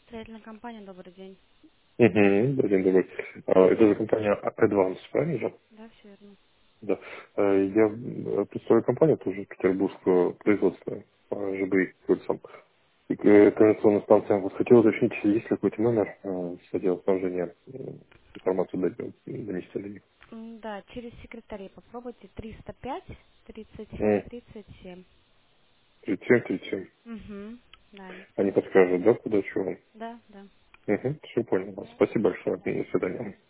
Строительная компания, добрый день. Угу, день добрый. Это же компания Advance, правильно же? Да, все верно. Да. Я представляю компанию тоже петербургского производства по ЖБИ кольцам. И координационная станция. Вот хотел уточнить, есть ли какой-то номер с отдела снабжения, информацию донести до них. Да, через секретарей попробуйте 305 37 М, 37. 37, 37. Угу, да. Они подскажут, да, куда, чего? Да, да. Угу, все понял. Спасибо большое. До свидания.